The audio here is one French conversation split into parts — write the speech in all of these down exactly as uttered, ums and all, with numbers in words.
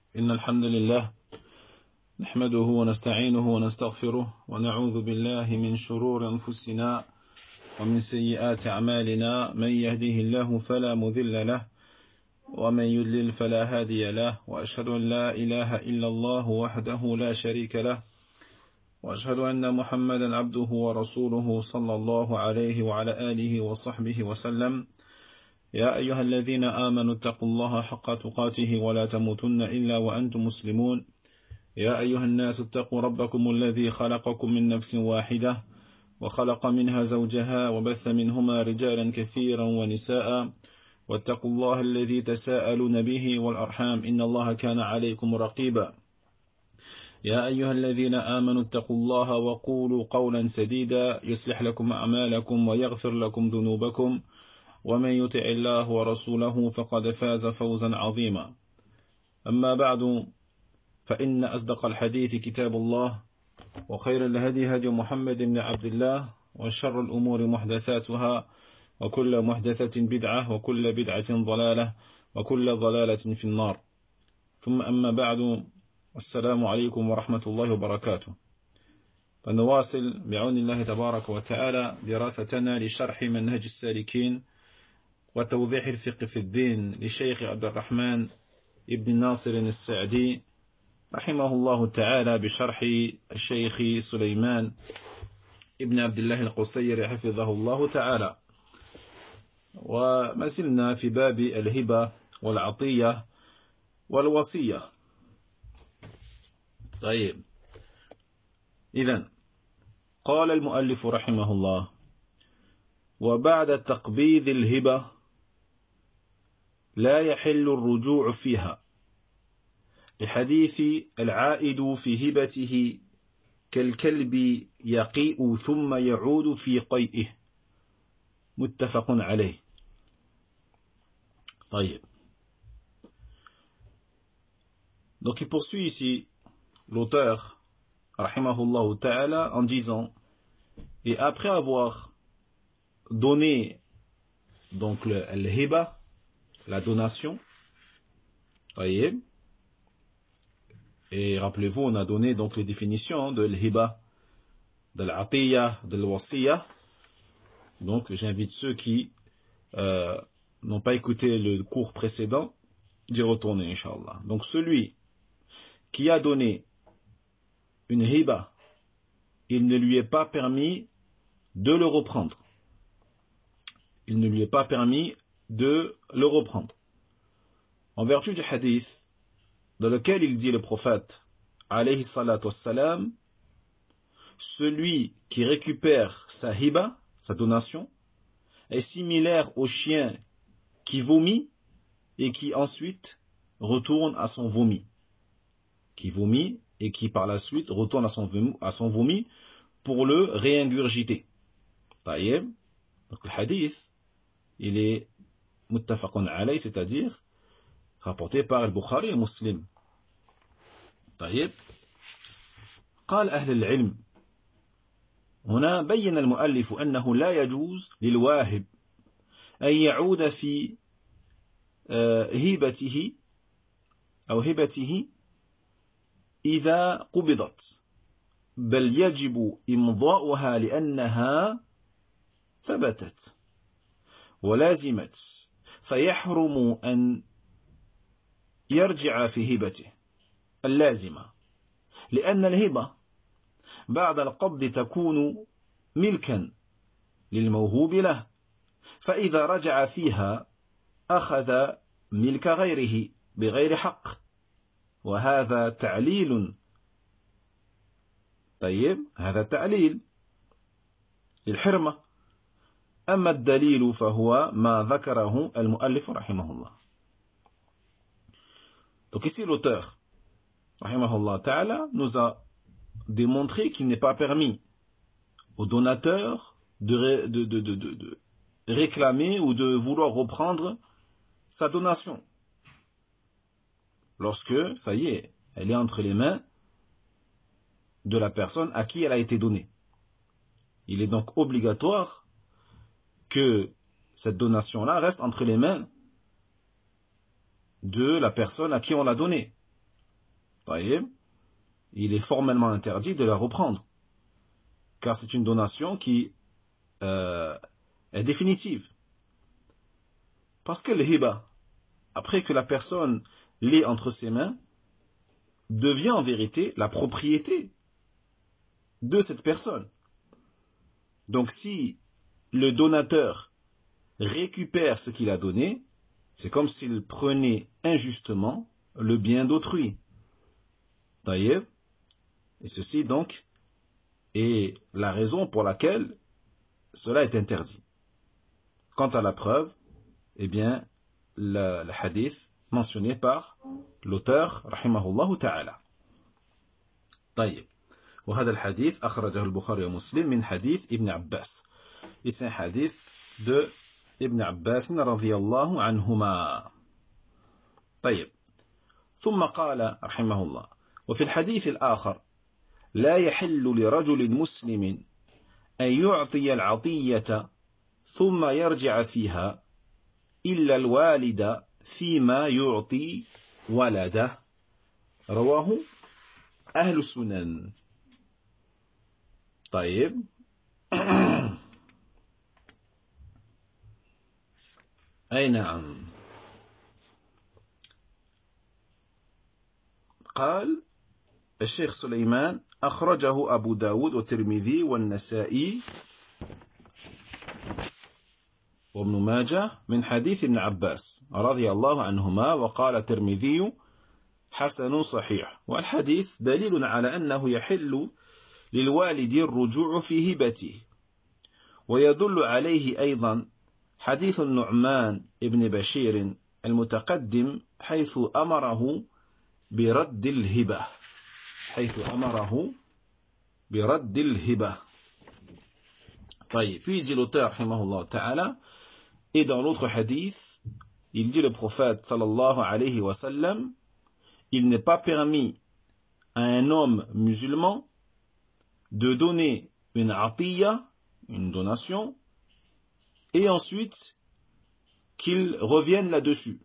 إن الحمد لله نحمده ونستعينه ونستغفره ونعوذ بالله من شرور أنفسنا ومن سيئات أعمالنا. من يهده الله فلا مضل له ومن يضلل فلا هادي له، وأشهد أن لا إله إلا الله وحده لا شريك له، وأشهد أن محمدا عبده ورسوله صلى الله عليه وعلى آله وصحبه وسلم. يا أيها الذين آمنوا اتقوا الله حق تقاته ولا تموتن إلا وأنتم مسلمون. يا أيها الناس اتقوا ربكم الذي خلقكم من نفس واحدة وخلق منها زوجها وبث منهما رجالا كثيرا ونساء، واتقوا الله الذي تساءلون به والأرحام إن الله كان عليكم رقيبا. يا أيها الذين آمنوا اتقوا الله وقولوا قولا سديدا يصلح لكم أعمالكم ويغفر لكم ذنوبكم، ومن يطع الله ورسوله فقد فاز فوزا عظيما. أما بعد، فإن أصدق الحديث كتاب الله، وخير الهدي هدي محمد بن عبد الله، وشر الأمور محدثاتها، وكل محدثة بدعة، وكل بدعة ضلالة، وكل ضلالة في النار. ثم أما بعد، السلام عليكم ورحمة الله وبركاته. فنواصل بعون الله تبارك وتعالى دراستنا لشرح منهج السالكين وتوضيح الفقه في الدين لشيخ عبد الرحمن ابن ناصر السعدي رحمه الله تعالى، بشرح الشيخ سليمان ابن عبد الله القصير حفظه الله تعالى. وما زلنا في باب الهبة والعطية والوصية. طيب، إذن قال المؤلف رحمه الله: وبعد تقبيض الهبة لا يحل الرجوع فيها، لحديث العائد في هبته كالكلب يقيء ثم يعود في قيئه، متفق عليه. طيب. Donc il poursuit ici l'auteur rahimahullah ta'ala en disant, et après avoir donné donc le, le hiba, la donation, voyez, et rappelez-vous, on a donné donc les définitions de l'hiba, de l'atiyah, de l'wasiyah. Donc j'invite ceux qui euh, n'ont pas écouté le cours précédent d'y retourner, Inch'Allah. Donc celui qui a donné une hiba, il ne lui est pas permis de le reprendre. Il ne lui est pas permis de le reprendre. En vertu du hadith dans lequel il dit le prophète, alayhi salatu wassalam, celui qui récupère sa hiba, sa donation, est similaire au chien qui vomit et qui ensuite retourne à son vomi. Qui vomit et qui par la suite retourne à son vomi, à son vomi pour le réingurgiter. Taïeb. Donc le hadith, il est muttafaqun alayh, c'est-à-dire rapporté par البخاري et Muslim. طيب. قال أهل العلم هنا بين المؤلف أنه لا يجوز للواهب أن يعود في هبته أو هبته إذا قبضت، بل يجب إمضاؤها لأنها ثبتت ولازمت، فيحرم أن يرجع في هبته اللازمة، لأن الهبة بعد القبض تكون ملكا للموهوب له، فإذا رجع فيها أخذ ملك غيره بغير حق، وهذا تعليل. طيب، هذا تعليل للحرمة. أما الدليل فهو ما ذكره المؤلف رحمه الله. Donc ici l'auteur rahimahullah ta'ala nous a démontré qu'il n'est pas permis au donateur de, de, de, de, de, de réclamer ou de vouloir reprendre sa donation lorsque, ça y est, elle est entre les mains de la personne à qui elle a été donnée. Il est donc obligatoire que cette donation-là reste entre les mains de la personne à qui on l'a donné. voyez, il est formellement interdit de la reprendre, car c'est une donation qui euh, est définitive. Parce que le hiba, après que la personne l'ait entre ses mains, devient en vérité la propriété de cette personne. Donc si le donateur récupère ce qu'il a donné, c'est comme s'il prenait injustement le bien d'autrui. D'ailleurs, et ceci donc est la raison pour laquelle cela est interdit. Quant à la preuve, eh bien, le, le hadith mentionné par l'auteur, rahimahullah ta'ala. طيب. وهذا الحديث أخرجه البخاري ومسلم من حديث ابن عباس. Et c'est un hadith de ابن عباس رضي الله عنهما. طيب. ثم قال رحمه الله: وفي الحديث الآخر: لا يحل لرجل مسلم أن يعطي العطية ثم يرجع فيها إلا الوالد فيما يعطي ولده. رواه أهل السنن. طيب. أي نعم. قال الشيخ سليمان: أخرجه أبو داود والترمذي والنسائي وابن ماجه من حديث ابن عباس رضي الله عنهما، وقال الترمذي: حسن صحيح. والحديث دليل على أنه يحل للوالد الرجوع في هبته. ويدل عليه أيضا حديث النعمان ابن بشير المتقدم، حيث أمره برد الهبة حيث أمره برد الهبة. طيب. Puis dit l'auteur rahimahullah ta'ala, et dans l'autre hadith, il dit le prophète sallallahu alayhi wa sallam: il n'est pas permis à un homme musulman de donner une atiya, une donation, et ensuite qu'il revienne là-dessus,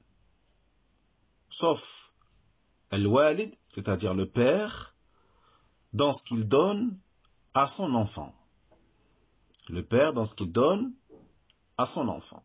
sauf al-walid, c'est-à-dire le père, dans ce qu'il donne à son enfant. Le père dans ce qu'il donne à son enfant.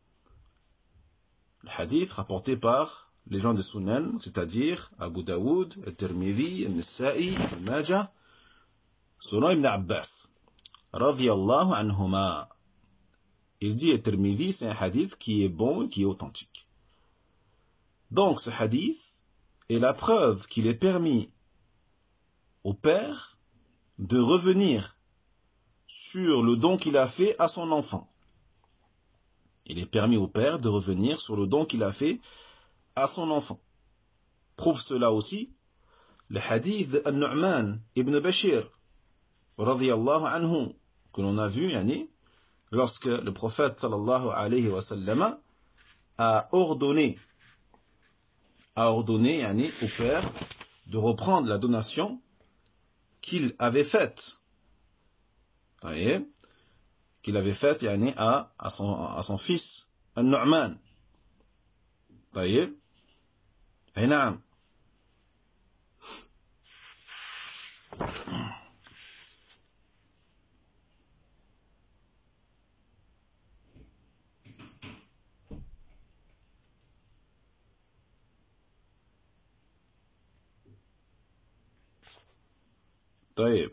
Le hadith rapporté par les gens de Sunan, c'est-à-dire Abu Daoud, Al-Tirmidhi, Al-Nasa'i, Al-Majah, selon Ibn Abbas, radiyallahu anhuma. Il dit Al-Tirmidhi, c'est un hadith qui est bon et qui est authentique. Donc ce hadith est la preuve qu'il est permis au père de revenir sur le don qu'il a fait à son enfant. Il est permis au père de revenir sur le don qu'il a fait à son enfant. Prouve cela aussi le hadith de An-Nu'man ibn Bashir, radiyallahu anhu, que l'on a vu, yani, lorsque le prophète sallallahu alayhi wa sallam a ordonné, a ordonné, yani, au père de reprendre la donation qu'il avait faite. Vous voyez, qu'il avait faite, yani, à, à, son, à son fils, An-Nu'man. Vous voyez, et naam. طيب.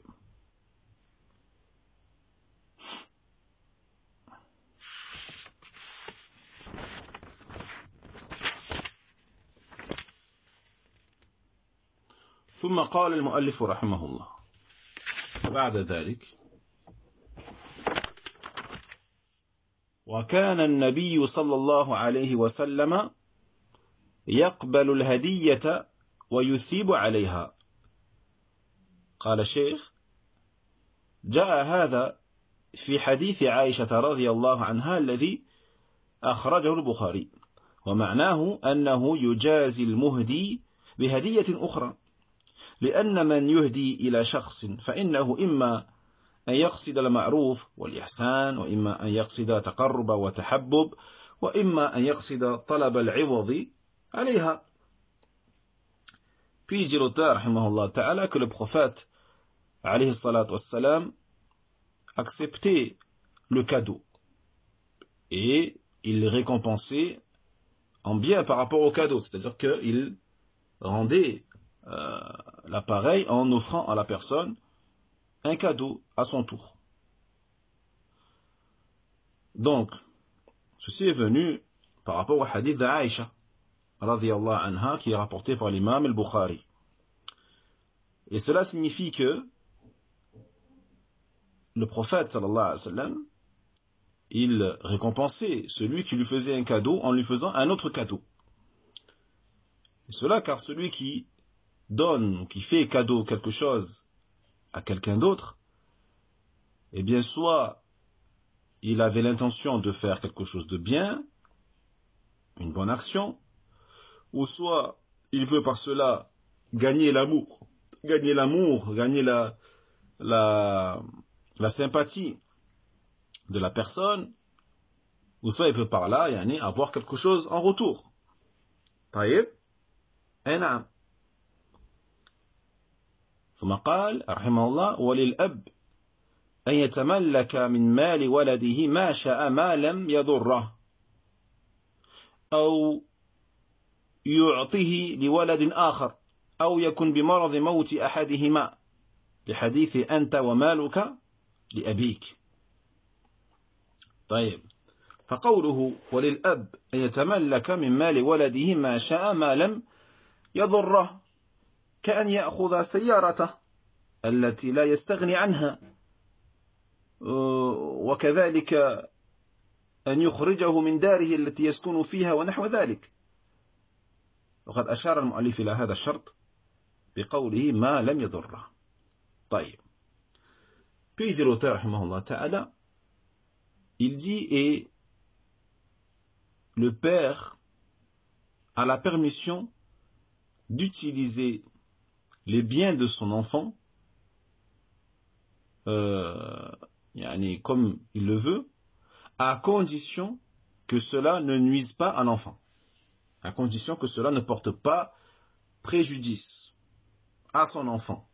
ثم قال المؤلف رحمه الله بعد ذلك: وكان النبي صلى الله عليه وسلم يقبل الهدية ويثيب عليها. قال الشيخ: جاء هذا في حديث عائشة رضي الله عنها الذي أخرجه البخاري، ومعناه أنه يجازي المهدي بهدية أخرى، لأن من يهدي إلى شخص فإنه إما أن يقصد المعروف والإحسان، وإما أن يقصد تقرب وتحبب، وإما أن يقصد طلب العوض عليها. Puis Puis il dit l'auteur, rahimahullah ta'ala, que le prophète, alayhi salatu wassalam, acceptait le cadeau. Et il récompensait en bien par rapport au cadeau. C'est-à-dire qu'il rendait euh, l'appareil en offrant à la personne un cadeau à son tour. Donc, ceci est venu par rapport au hadith d'Aïcha, radiyallahu anha, qui est rapporté par l'imam al-Bukhari. Et cela signifie que le prophète, sallallahu alayhi wa sallam, il récompensait celui qui lui faisait un cadeau en lui faisant un autre cadeau. Et cela car celui qui donne ou qui fait cadeau quelque chose à quelqu'un d'autre, eh bien soit il avait l'intention de faire quelque chose de bien, une bonne action, ou soit il veut par cela gagner l'amour, gagner l'amour, gagner la, la, la sympathie de la personne, ou soit il veut par là yani, avoir quelque chose en retour. طيب نعم ثم قال رحمه الله وللأب أن يتملك من مال ولده ما شاء ما لم يضره أو يعطيه لولد آخر أو يكن بمرض موت أحدهما لحديث أنت ومالك لأبيك. طيب فقوله وللأب أن يتملك من مال ولده ما شاء ما لم يضره كأن يأخذ سيارته التي لا يستغني عنها وكذلك أن يخرجه من داره التي يسكن فيها ونحو ذلك. وقد أشار المؤلف إلى هذا الشرط بقوله ما لم يضره. طيب puis il dit l'auteur rahimahullah ta'ala, il dit et le père a la permission d'utiliser les biens de son enfant euh, yani comme il le veut, à condition que cela ne nuise pas à l'enfant, à condition que cela ne porte pas préjudice à son enfant.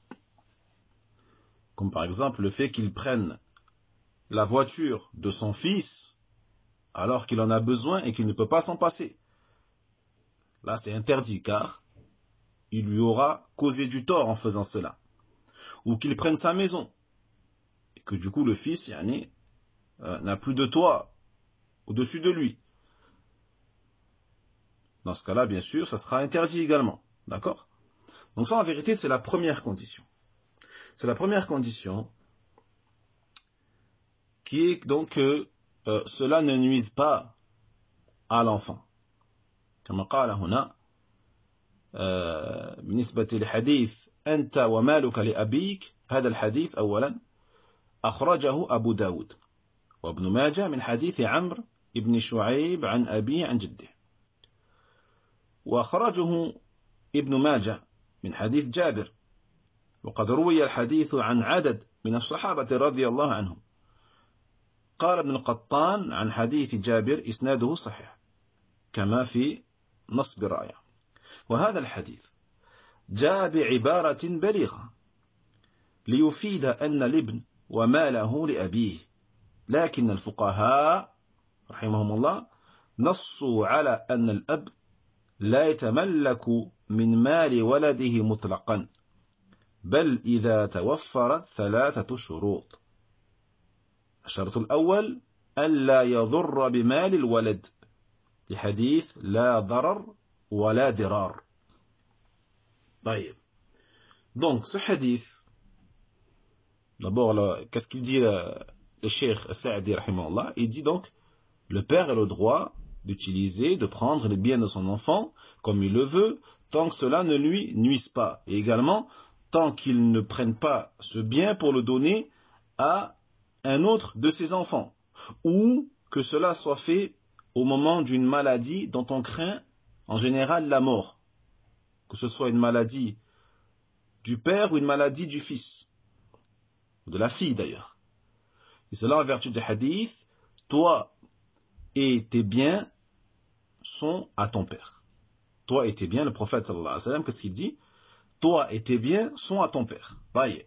Comme par exemple le fait qu'il prenne la voiture de son fils alors qu'il en a besoin et qu'il ne peut pas s'en passer. Là c'est interdit car il lui aura causé du tort en faisant cela. Ou qu'il prenne sa maison et que du coup le fils yani, euh, n'a plus de toit au-dessus de lui. Dans ce cas-là, bien sûr, ça sera interdit également. D'accord? Donc ça, en vérité, c'est la première condition. C'est la première condition qui est donc que euh, cela ne nuise pas à l'enfant. كما قال هنا بالنسبة لحديث أنت ومالك لأبيك هذا الحديث أولا أخرجه أبو داود وابن ماجه من حديث عمرو بن شعيب عن أبيه عن جده وأخرجه ابن ماجه من حديث جابر وقد روي الحديث عن عدد من الصحابة رضي الله عنهم. قال ابن القطان عن حديث جابر إسناده صحيح كما في نصب الراية. وهذا الحديث جاء بعبارة بليغة ليفيد أن الابن وماله لأبيه، لكن الفقهاء رحمهم الله نصوا على أن الأب لا يتملك من مال ولده مطلقا بل إذا توفرت ثلاثة شروط. الشرط الأول ألا يضر بمال الولد لحديث لا ضرر ولا ضرار. طيب donc ce hadith d'abord qu'est-ce qu'il dit le, le cheikh Sa'di rahimahullah, il dit donc le père a le droit d'utiliser, de prendre les biens de son enfant comme il le veut tant que cela ne lui nuise pas, et également tant qu'il ne prenne pas ce bien pour le donner à un autre de ses enfants, ou que cela soit fait au moment d'une maladie dont on craint en général la mort, que ce soit une maladie du père ou une maladie du fils, ou de la fille d'ailleurs. Et cela en vertu du hadith, toi et tes biens sont à ton père. Toi et tes biens, le prophète sallallahu alayhi wa sallam, qu'est-ce qu'il dit? toi et tes biens sont à ton père. Taïb.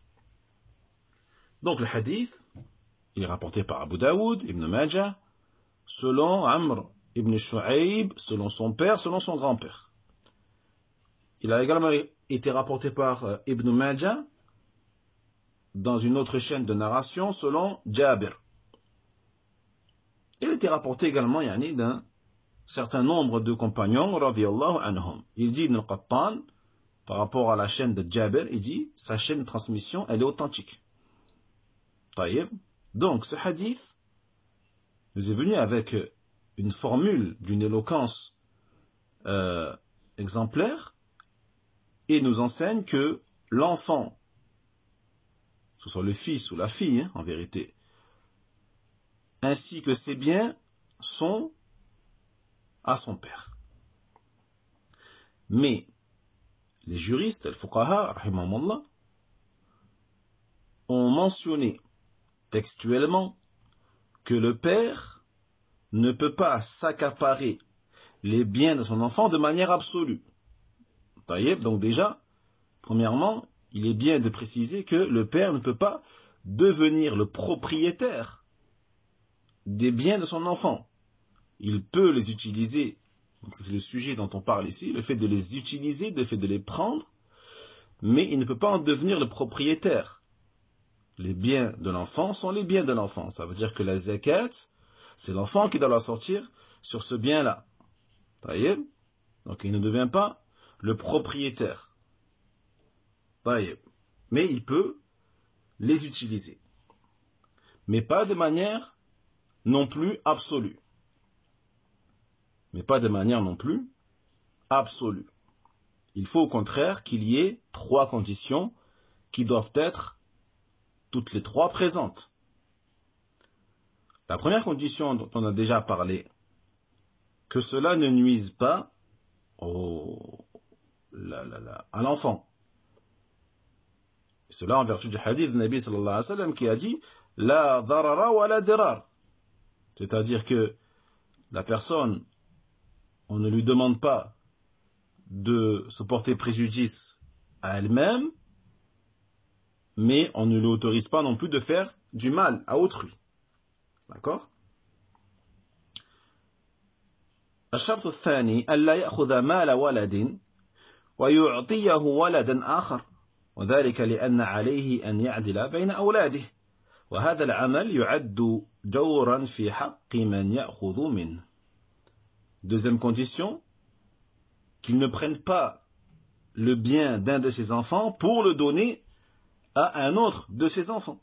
Donc le hadith, il est rapporté par Abu Daoud, Ibn Majah, selon Amr ibn Shu'aib, selon son père, selon son grand-père. Il a également été rapporté par Ibn Majah dans une autre chaîne de narration selon Jabir. Il a été rapporté également yani, d'un certain nombre de compagnons, radiyallahu anhum. Il dit Ibn al-Qattan, par rapport à la chaîne de Jabir, il dit, sa chaîne de transmission, elle est authentique. Taïb. Donc, ce hadith nous est venu avec une formule d'une éloquence euh, exemplaire et nous enseigne que l'enfant, que ce soit le fils ou la fille, hein, en vérité, ainsi que ses biens, sont à son père. Mais les juristes, al-fuqaha, rahimahumullah, ont mentionné textuellement que le père ne peut pas s'accaparer les biens de son enfant de manière absolue. Donc déjà, premièrement, il est bien de préciser que le père ne peut pas devenir le propriétaire des biens de son enfant. Il peut les utiliser, c'est le sujet dont on parle ici, le fait de les utiliser, le fait de les prendre, mais il ne peut pas en devenir le propriétaire. Les biens de l'enfant sont les biens de l'enfant. Ça veut dire que la zakat, c'est l'enfant qui doit la sortir sur ce bien-là. Donc il ne devient pas le propriétaire. Mais il peut les utiliser. Mais pas de manière non plus absolue. Mais pas de manière non plus absolue. Il faut au contraire qu'il y ait trois conditions qui doivent être toutes les trois présentes. La première condition dont on a déjà parlé, que cela ne nuise pas au, la, la, la, à l'enfant. Cela en vertu du hadith de Nabi sallallahu alayhi wa sallam qui a dit « La darara wa la dirar ». C'est-à-dire que la personne, on ne lui demande pas de se porter préjudice à elle-même, mais on ne lui autorise pas non plus de faire du mal à autrui. D'accord? الشرط الثاني ألا يأخذ مال ولد ويعطيه ولدا آخر وذلك لأن عليه أن يعدل بين أولاده وهذا العمل يعد جورا في حق من يأخذ منه. Deuxième condition, qu'il ne prenne pas le bien d'un de ses enfants pour le donner à un autre de ses enfants.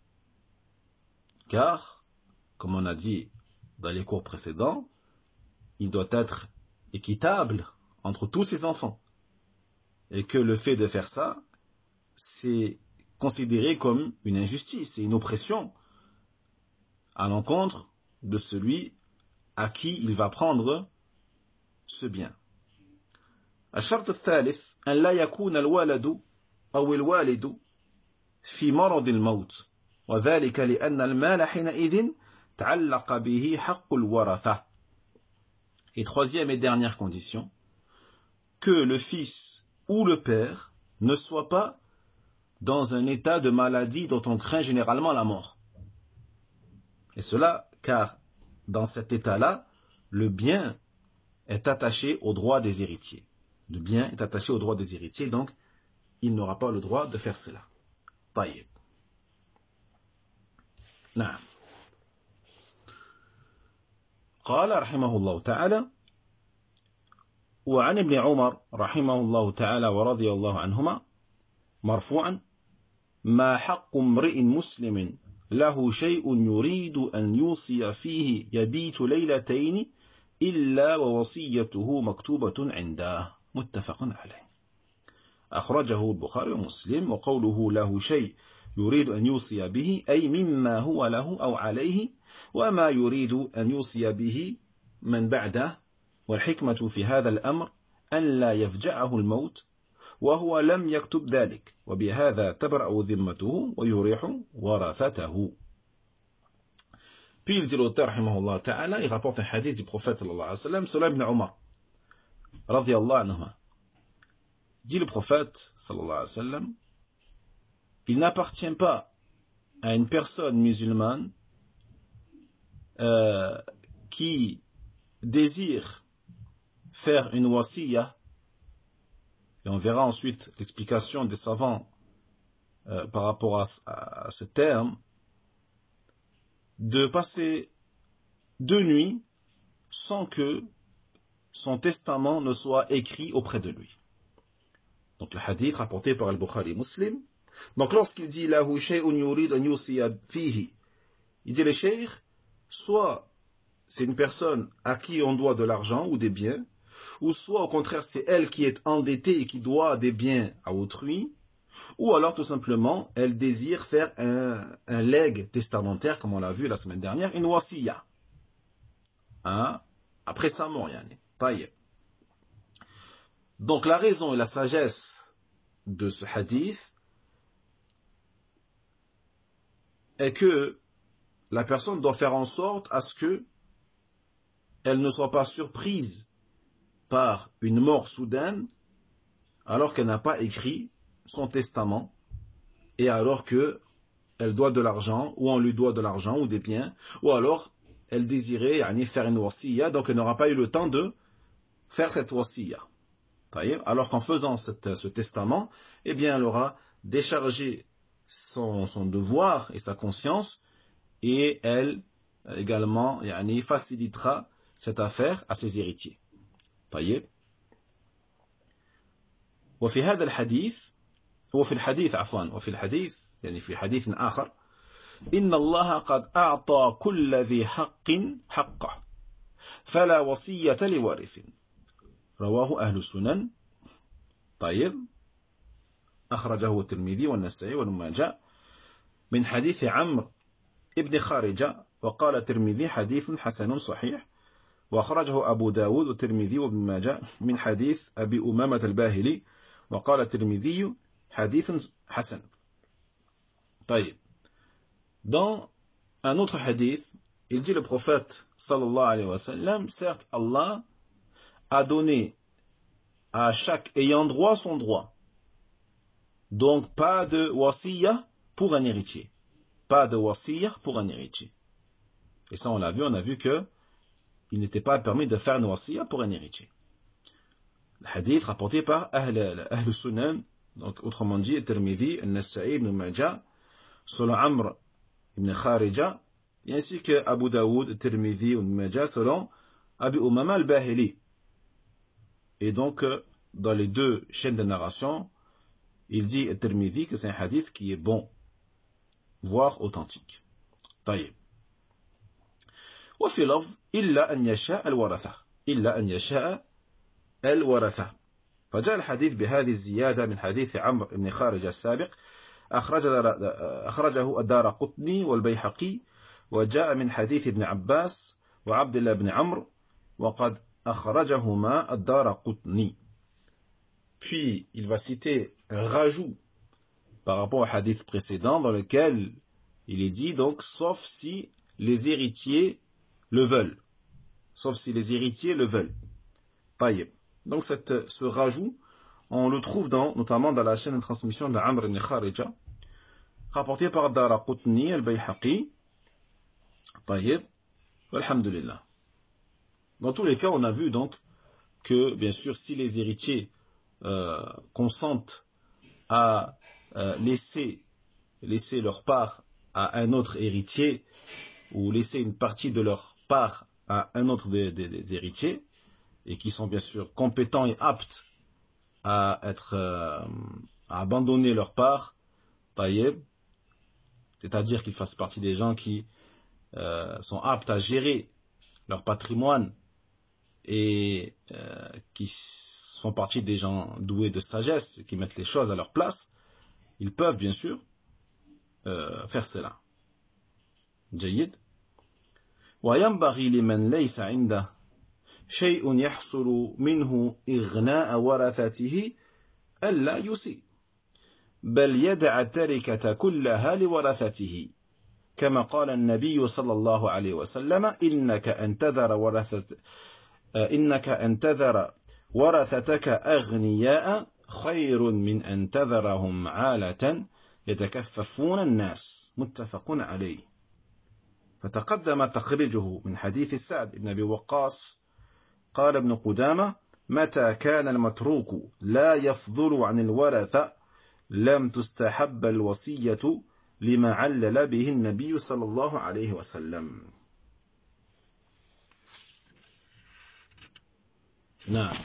Car, comme on a dit dans les cours précédents, il doit être équitable entre tous ses enfants. Et que le fait de faire ça, c'est considéré comme une injustice et une oppression à l'encontre de celui à qui il va prendre ce bien. الشرط الثالث أن لا يكون الولد أو الوالد في مرض الموت وذلك لأن المال حينئذ تعلق به حق الورثة. Et troisième et dernière condition, que le fils ou le père ne soit pas dans un état de maladie dont on craint généralement la mort. Et cela, car dans cet état-là, le bien est attaché au droit des héritiers. Le bien est attaché au droit des héritiers, donc il n'aura pas le droit de faire cela. Taïb. نعم. قال رحمه الله تعالى وعن ابن عمر رحمه الله تعالى ورضي الله عنهما مرفوعا ما حق امرئ مسلم له شيء يريد أن يوصي فيه يبيت ليلتين إلا ووصيته مكتوبة عنده متفق عليه أخرجه البخاري ومسلم وقوله له شيء يريد أن يوصي به أي مما هو له أو عليه وما يريد أن يوصي به من بعده والحكمة في هذا الأمر أن لا يفجعه الموت وهو لم يكتب ذلك وبهذا تبرأ ذمته ويريح ورثته. Puis il dit l'auteur rahimahullah ta'ala, il rapporte un hadith du prophète sallallahu alayhi wa sallam selon Ibn Umar radiyallahu anhuma. dit le prophète, sallallahu alayhi wa sallam, il n'appartient pas à une personne musulmane euh, qui désire faire une wasiya, et on verra ensuite l'explication des savants euh, par rapport à, à, à ce terme, de passer deux nuits sans que son testament ne soit écrit auprès de lui. Donc le hadith rapporté par Al-Bukhari Muslim. Donc lorsqu'il dit lahu shay'un yurid an yusiya fihi, il dit le cheikh, soit c'est une personne à qui on doit de l'argent ou des biens, ou soit au contraire c'est elle qui est endettée et qui doit des biens à autrui, ou alors tout simplement elle désire faire un, un legs testamentaire, comme on l'a vu la semaine dernière, une wasiya. Hein? Après sa mort, yani. Taïeb. Donc la raison et la sagesse de ce hadith est que la personne doit faire en sorte à ce que elle ne soit pas surprise par une mort soudaine alors qu'elle n'a pas écrit son testament et alors que elle doit de l'argent ou on lui doit de l'argent ou des biens, ou alors elle désirait yani, faire une wasiya, donc elle n'aura pas eu le temps de faire cette wasiya. Alors qu'en faisant cette, ce testament, eh bien elle aura déchargé son, son devoir et sa conscience, et elle également yani, facilitera cette affaire à ses héritiers. طيب. وفي هذا الحديث هو في الحديث عفوا وفي الحديث يعني في حديث آخر إن الله قد أعطى كل ذي حق حقه فلا وصية لوارث رواه أهل السنن. طيب. أخرجه الترمذي والنسائي وابن ماجه من حديث عمرو ابن خارجة، وقال الترمذي حديث حسن صحيح، وأخرجه أبو داود والترمذي وابن ماجه من حديث أبي أمامة الباهلي، وقال الترمذي حديث حسن. طيب. Dans un autre hadith, il dit le prophète sallallahu alayhi wa sallam, certes Allah a donné à chaque ayant droit son droit. Donc pas de wasiya pour un héritier. Pas de wasiya pour un héritier. Et ça on l'a vu, on a vu que il n'était pas permis de faire une wasiya pour un héritier. Le hadith rapporté par Ahl, Ahl Sunan, donc autrement dit, Tirmidhi, An-Nasa'i, Ibn Majah, selon Amr ibn Kharija, ainsi que Abu Daoud, Tirmidhi, Ibn Majah, selon Abi Umama al-Bahili. Et donc, dans les deux chaînes de narration, il dit Tirmidhi que c'est un hadith qui est bon, voire authentique. طيب. وفي لفظ إلا أن يشاء الورثة إلا أن يشاء الورثة. فجاء الحديث بهذه الزيادة من حديث عمرو بن خارجة السابق، أخرجه الدارقطني والبيهقي، وجاء من حديث ابن عباس وعبد الله بن عمرو، وقد أخرجهما الدارقطني. Puis il va citer un rajout par rapport au hadith précédent dans lequel il est dit donc sauf si les héritiers le veulent. Sauf si les héritiers le veulent. Taïb. Donc cette, ce rajout, on le trouve dans, notamment dans la chaîne de transmission de Amr ibn Kharija, rapporté par Daraqutni al-Bayhaqi. Taïb. Alhamdulillah. Dans tous les cas, on a vu donc que, bien sûr, si les héritiers euh, consentent à euh, laisser, laisser leur part à un autre héritier, ou laisser une partie de leur part à un autre des, des, des héritiers, et qui sont bien sûr compétents et aptes à être euh, à abandonner leur part, taïeb, c'est-à-dire qu'ils fassent partie des gens qui euh, sont aptes à gérer leur patrimoine et euh, qui font partie des gens doués de sagesse et qui mettent les choses à leur place, ils peuvent bien sûr euh, faire cela. جيد. وينبغي لمن ليس عنده شيء يحصل منه إغناء ورثته ألا يسيء بل يدع التركة كلها لورثته كما قال النبي صلى الله عليه وسلم إنك أن تذر ورثة إنك أن تذر ورثتك أغنياء خير من أن تذرهم عالة يتكففون الناس متفق عليه. فتقدم تخريجه من حديث سعد بن أبي وقاص. قال ابن قدامة: متى كان المتروك لا يفضل عن الورثة لم تستحب الوصية لما علل به النبي صلى الله عليه وسلم. نعم.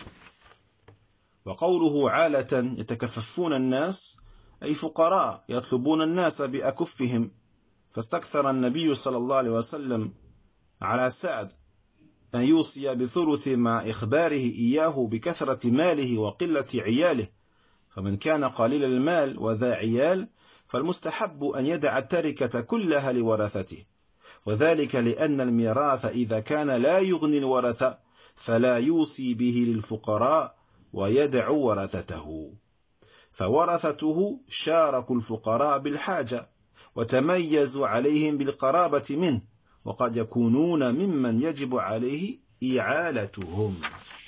وقوله عالة يتكففون الناس أي فقراء يطلبون الناس بأكفهم، فاستكثر النبي صلى الله عليه وسلم على سعد أن يوصي بثلث مع إخباره إياه بكثرة ماله وقلة عياله، فمن كان قليل المال وذا عيال فالمستحب أن يدع التركة كلها لورثته، وذلك لأن الميراث إذا كان لا يغني الورثة فلا يوصي به للفقراء ويدع ورثته، فورثته شاركوا الفقراء بالحاجة وتميزوا عليهم بالقرابة منه، وقد يكونون ممن يجب عليه إعالتهم.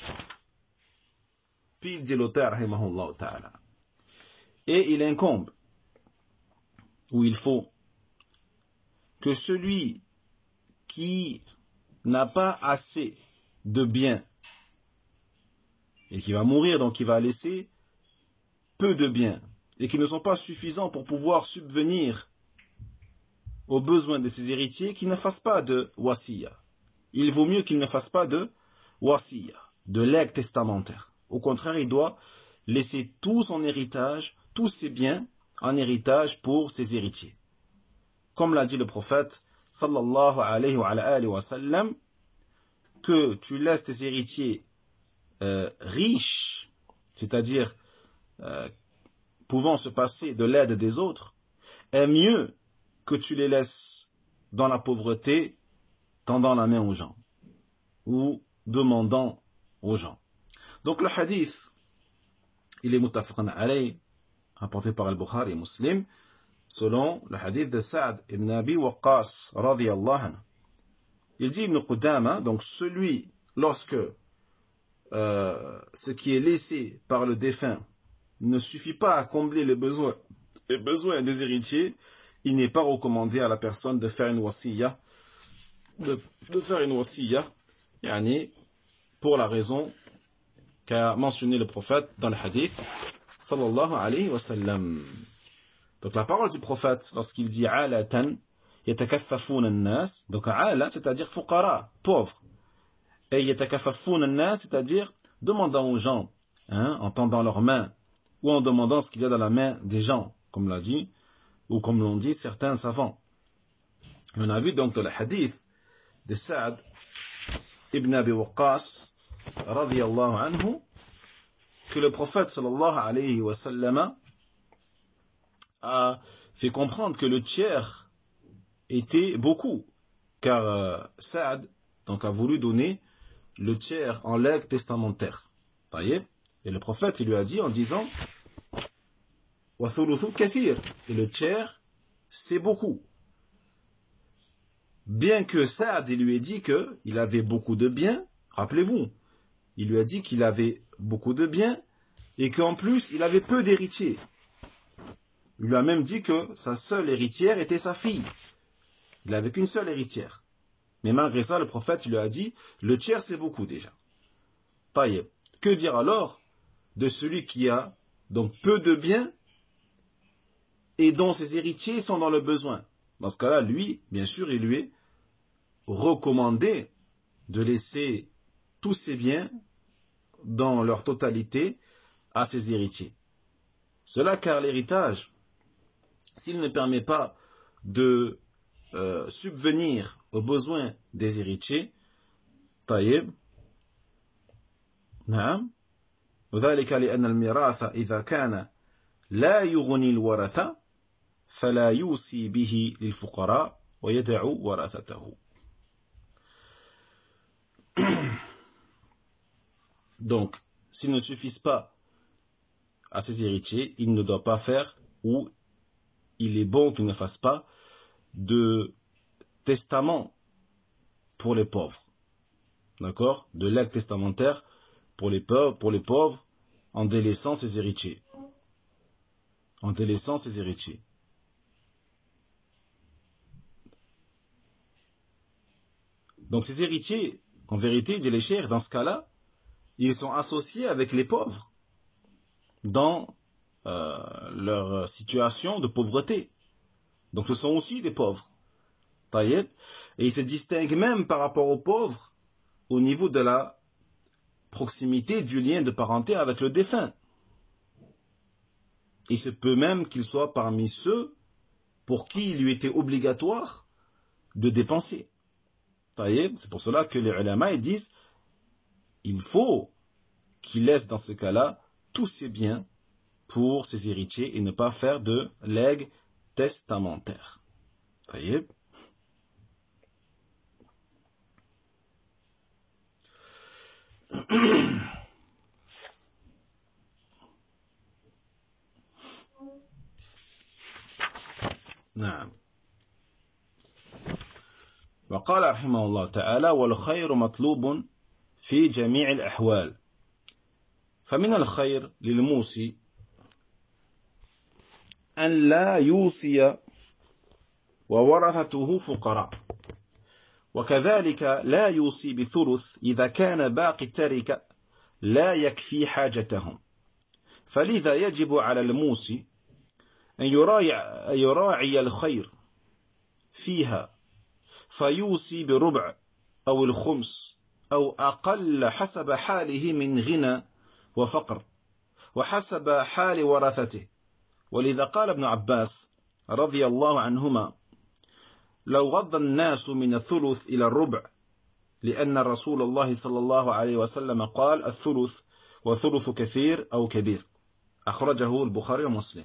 Puis il dit l'auteur, rahimahullah ta'ala, et il incombe, ou il faut, que celui qui n'a pas assez de biens et qui va mourir, donc qui va laisser peu de biens et qui ne sont pas suffisants pour pouvoir subvenir aux besoins de ses héritiers, qu'il ne fasse pas de wasiya. Il vaut mieux qu'il ne fasse pas de wasiya, de legs testamentaire. Au contraire, il doit laisser tout son héritage, tous ses biens en héritage pour ses héritiers. Comme l'a dit le prophète sallallahu alayhi wa alayhi wa sallam, que tu laisses tes héritiers euh, riches, c'est-à-dire euh, pouvant se passer de l'aide des autres, est mieux que tu les laisses dans la pauvreté, tendant la main aux gens, ou demandant aux gens. Donc le hadith, il est muttafaqan alayh, rapporté par Al-Bukhari et Muslim, selon le hadith de Sa'd ibn Abi Waqqas, radiyallahu anhu. Il dit Ibn Qudama, donc celui, lorsque euh, ce qui est laissé par le défunt ne suffit pas à combler les besoins, les besoins des héritiers, il n'est pas recommandé à la personne de faire une wasiya, de, de faire une wasiya, yani, pour la raison qu'a mentionné le prophète dans le hadith, sallallahu alayhi wa sallam. Donc la parole du prophète, lorsqu'il dit alatan, yatakaffafun an-nas, donc ala, c'est-à-dire fuqara, pauvre, et yatakaffafun an-nas, c'est-à-dire demandant aux gens, hein, en tendant leurs mains, ou en demandant ce qu'il y a dans la main des gens, comme l'a dit, ou comme l'ont dit certains savants. On a vu donc dans le hadith de Sa'd ibn Abi Waqqas, radiyallahu anhu, que le prophète sallallahu alayhi wa sallam a fait comprendre que le tiers était beaucoup, car euh, Sa'd donc a voulu donner le tiers en legs testamentaire. Et le prophète il lui a dit en disant wa thuluthu kathir, et le tiers c'est beaucoup. Bien que Sa'd il lui ait dit que il avait beaucoup de biens, rappelez-vous, il lui a dit qu'il avait beaucoup de biens et qu'en plus il avait peu d'héritiers. Il lui a même dit que sa seule héritière était sa fille. Il n'avait qu'une seule héritière. Mais malgré ça, le prophète lui a dit, le tiers c'est beaucoup déjà. Taïeb. Que dire alors de celui qui a donc peu de biens et dont ses héritiers sont dans le besoin? Dans ce cas-là, lui, bien sûr, il lui est recommandé de laisser tous ses biens dans leur totalité à ses héritiers. Cela car l'héritage, s'il ne permet pas de euh, subvenir aux besoins des héritiers, taïb, naam, وذلك لأن الميراث إذا كان لا يغني الورثة فلا يوصي به للفقراء ويدع ورثته. Donc, s'ils ne suffisent pas à ses héritiers, il ne doit pas faire, ou il est bon qu'il ne fasse pas, de testament pour les pauvres. D'accord? De legs testamentaire pour les pauvres, pour les pauvres en délaissant ses héritiers. En délaissant ses héritiers. Donc ces héritiers, en vérité, dit les cheikhs, dans ce cas-là, ils sont associés avec les pauvres dans euh, leur situation de pauvreté. Donc ce sont aussi des pauvres. Et ils se distinguent même par rapport aux pauvres au niveau de la proximité du lien de parenté avec le défunt. Il se peut même qu'ils soient parmi ceux pour qui il lui était obligatoire de dépenser. C'est pour cela que les ulama ils disent il faut qu'il laisse dans ce cas-là tous ses biens pour ses héritiers et ne pas faire de legs testamentaires. Taïeb. نعم. وقال رحمه الله تعالى والخير مطلوب في جميع الأحوال فمن الخير للموصي أن لا يوصي وورثته فقراء وكذلك لا يوصي بثلث إذا كان باقي التركة لا يكفي حاجتهم فلذا يجب على الموصي أن يراعي, يراعي الخير فيها فيوصي بربع أو الخمس أو أقل حسب حاله من غنى وفقر وحسب حال ورثته ولذا قال ابن عباس رضي الله عنهما لو غض الناس من الثلث إلى الربع لأن رسول الله صلى الله عليه وسلم قال الثلث وثلث كثير أو كبير أخرجه البخاري ومسلم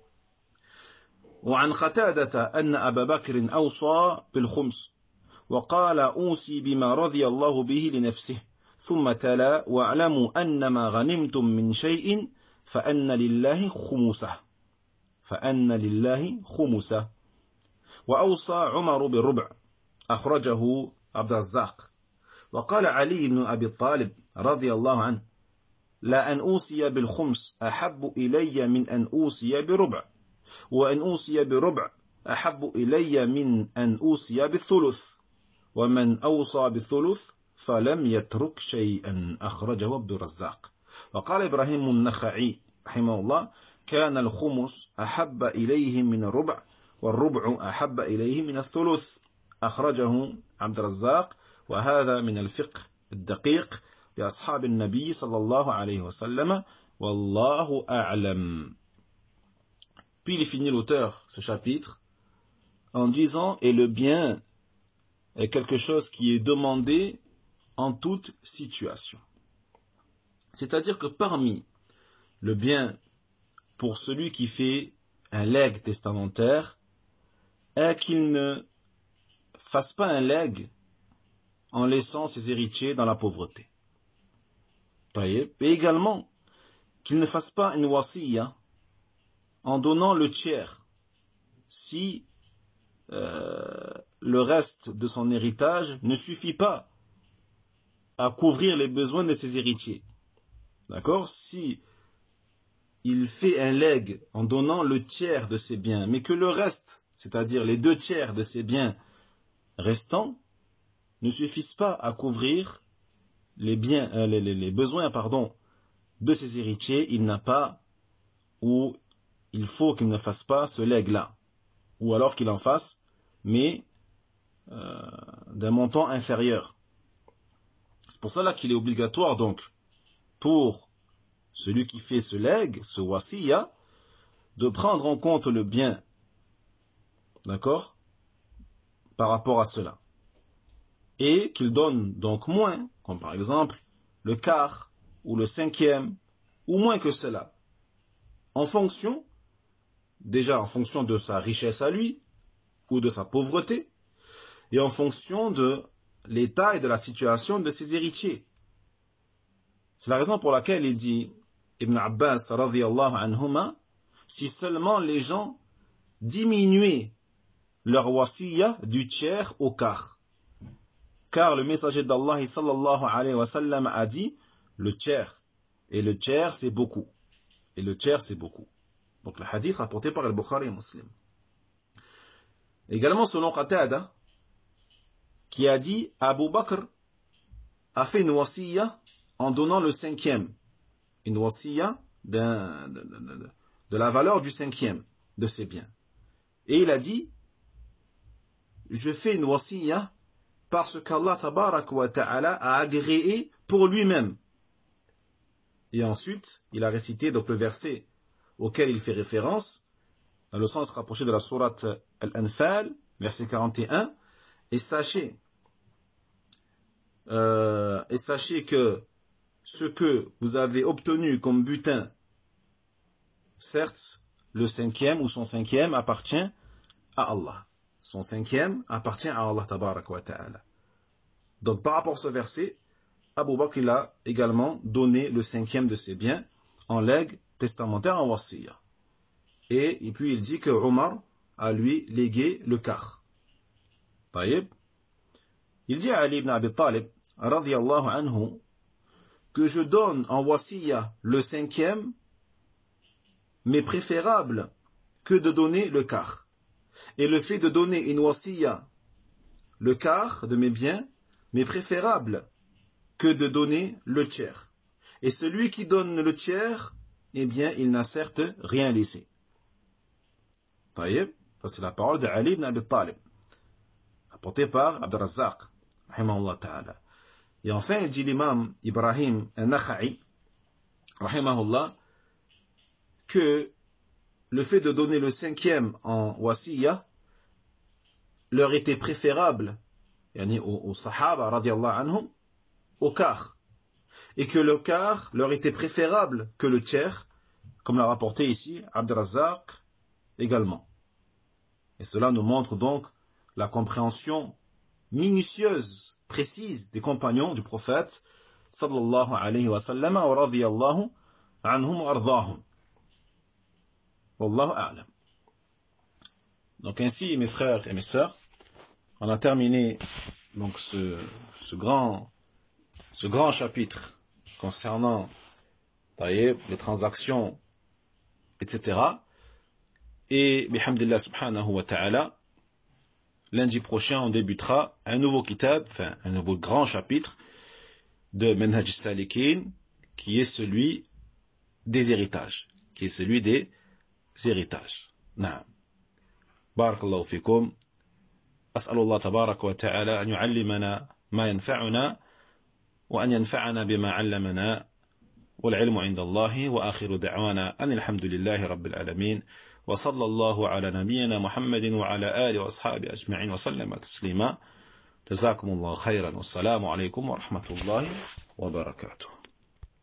وعن قتادة أن أبا بكر أوصى بالخمس وقال أوصي بما رضي الله به لنفسه ثم تلا واعلموا أنما غنمتم من شيء فأن لله خمسه فأن لله خمسه وأوصى عمر بالربع أخرجه عبد الرزاق وقال علي بن أبي طالب رضي الله عنه لا أن أوصي بالخمس أحب إلي من أن أوصي بربع وأن أوصي بربع أحب إلي من أن أوصي بالثلث ومن أوصى بالثلث فلم يترك شيئا أخرجه عبد الرزاق وقال إبراهيم النخعي رحمه الله كان الخمس أحب إليه من الربع والربع أحب إليه من الثلث أخرجه عبد الرزاق وهذا من الفقه الدقيق لأصحاب النبي صلى الله عليه وسلم والله أعلم. Puis il finit l'auteur ce chapitre en disant et le bien est quelque chose qui est demandé en toute situation. C'est-à-dire que parmi le bien pour celui qui fait un legs testamentaire est qu'il ne fasse pas un legs en laissant ses héritiers dans la pauvreté. Et également qu'il ne fasse pas une wasiya en donnant le tiers si euh, le reste de son héritage ne suffit pas à couvrir les besoins de ses héritiers. D'accord ? Si il fait un legs en donnant le tiers de ses biens, mais que le reste, c'est-à-dire les deux tiers de ses biens restants, ne suffisent pas à couvrir les biens, euh, les, les, les besoins, pardon, de ses héritiers, il n'a pas, ou il faut qu'il ne fasse pas ce legs-là, ou alors qu'il en fasse, mais euh, d'un montant inférieur. C'est pour cela qu'il est obligatoire donc pour celui qui fait ce legs, ce wasiya, de prendre en compte le bien, d'accord, par rapport à cela. Et qu'il donne donc moins, comme par exemple le quart ou le cinquième, ou moins que cela, en fonction, déjà en fonction de sa richesse à lui, ou de sa pauvreté, et en fonction de l'état et de la situation de ses héritiers. C'est la raison pour laquelle il dit, Ibn Abbas, radiyallahu anhuma, si seulement les gens diminuaient leur wasiya du tiers au quart. Car le messager d'Allah sallallahu alayhi wa sallam a dit, le tiers Et le tiers, c'est beaucoup. Et le tiers, c'est beaucoup. Donc le hadith rapporté par Al-Bukhari et Muslim. Également selon Qatada, qui a dit Abu Bakr a fait une wasiya en donnant le cinquième. Une wasiya d'un, de, de, de, de la valeur du cinquième de ses biens. Et il a dit, je fais une wasiya parce qu'Allah tabarak wa ta'ala a agréé pour lui-même. Et ensuite, il a récité donc le verset auquel il fait référence, dans le sens rapproché de la sourate Al-Anfal, verset quarante et un, et sachez, euh, et sachez que ce que vous avez obtenu comme butin, certes, le cinquième ou son cinquième appartient à Allah. Son cinquième appartient à Allah tabarak wa ta'ala. Donc par rapport à ce verset, Abu Bakr il a également donné le cinquième de ses biens en legs testamentaire en wasiya. Et, et puis il dit que Omar a lui légué le quart. Taïb. Il dit à Ali ibn Abi Talib, radiyallahu anhu, que je donne en wasiya le cinquième, mais préférable que de donner le quart. Et le fait de donner une wasiya, le quart de mes biens, m'est préférable que de donner le tiers. Et celui qui donne le tiers, eh bien, il n'a certes rien laissé. Taïb, ça c'est la parole de Ali ibn Abi Talib, apportée par Abd al-Razzaq, rahimahullah ta'ala. Et enfin, il dit l'imam Ibrahim al-Nakha'i, rahimahullah, que le fait de donner le cinquième en wasiya leur était préférable, yani aux, aux sahaba, radiyallahu anhum, au quart. Et que le quart leur était préférable que le tiers, comme l'a rapporté ici Abd al-Razzaq également. Et cela nous montre donc la compréhension minutieuse, précise des compagnons du prophète, sallallahu alayhi wa sallam, wa radiyallahu anhum wa ardahum. Wallahu a'lam. Donc ainsi, mes frères et mes sœurs, on a terminé donc ce, ce grand ce grand chapitre concernant taïb, les transactions, et cetera. Et bihamdillah subhanahu wa ta'ala, lundi prochain on débutera un nouveau kitab, enfin un nouveau grand chapitre de Manhaj al-Salikin, qui est celui des héritages, qui est celui des héritages. Naam. Barakallahu fikum. أسأل الله تبارك وتعالى أن يعلمنا ما ينفعنا وأن ينفعنا بما علمنا والعلم عند الله وآخر دعوانا أن الحمد لله رب العالمين وصلى الله على نبينا محمد وعلى آله وأصحابه أجمعين وسلم تسليما جزاكم الله خيرا والسلام عليكم ورحمة الله وبركاته.